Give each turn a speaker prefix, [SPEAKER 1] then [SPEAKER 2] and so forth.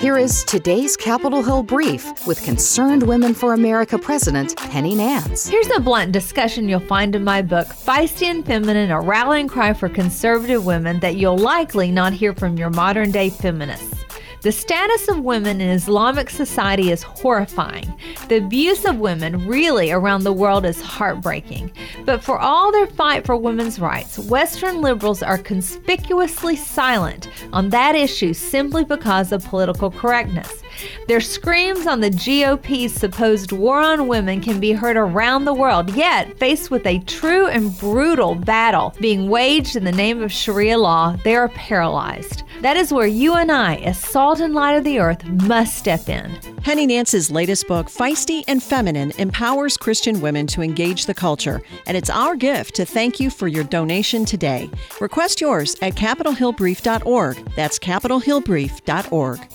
[SPEAKER 1] Here is today's Capitol Hill Brief with Concerned Women for America President Penny Nance.
[SPEAKER 2] Here's a blunt discussion you'll find in my book, Feisty and Feminine, a rallying cry for conservative women that you'll likely not hear from your modern-day feminists. The status of women in Islamic society is horrifying. The abuse of women really around the world is heartbreaking. But for all their fight for women's rights, Western liberals are conspicuously silent on that issue simply because of political correctness. Their screams on the GOP's supposed war on women can be heard around the world, yet faced with a true and brutal battle being waged in the name of Sharia law, they are paralyzed. That is where you and I, as salt and light of the earth, must step in.
[SPEAKER 3] Penny Nance's latest book, Feisty and Feminine, empowers Christian women to engage the culture, and it's our gift to thank you for your donation today. Request yours at capitolhillbrief.org. That's capitolhillbrief.org.